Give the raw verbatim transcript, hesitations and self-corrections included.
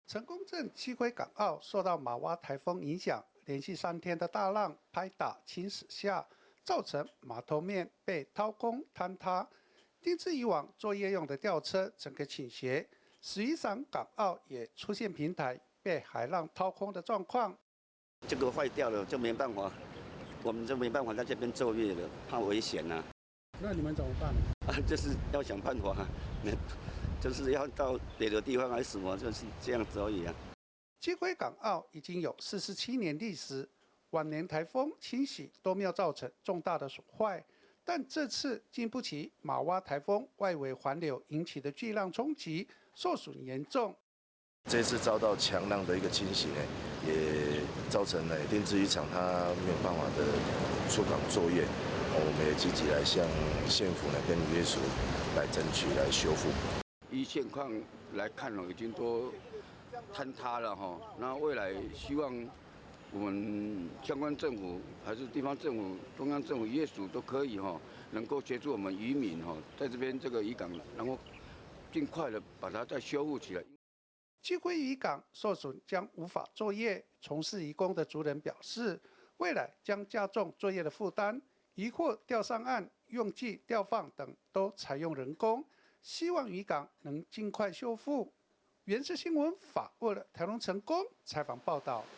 成功镇七龟港澳受到马洼台风影响，连续三天的大浪拍打侵蚀下，造成码头面被掏空坍塌，定制以往作业用的吊车整个倾斜，十一港港澳也出现平台被海浪掏空的状况。 这个坏掉了就没办法，我们就没办法在这边作业了，怕危险呐、啊。 那你们怎么办？ 啊，就是要想办法、啊，那就是要到别的地方还是什么，就是这样子而已啊。 七龟港澳已经有四十七年历史，往年台风侵袭都没有造成重大的损坏，但这次经不起马洼台风外围环流引起的巨浪冲击，受损严重。 这次遭到强浪的一个侵袭呢，也造成了定制渔场它没有办法的出港作业。我们也积极来向县府呢跟渔业署来争取来修复。 依现况来看哦，已经都坍塌了哈。那未来希望我们相关政府还是地方政府、中央政府、渔业署都可以哈，能够协助我们渔民哈，在这边这个渔港，然后尽快的把它再修复起来。 七龟渔港受损将无法作业，从事渔工的族人表示，未来将加重作业的负担。渔获钓上岸、用具吊放等都采用人工，希望渔港能尽快修复。原视新闻法为了台湾成功采访报道。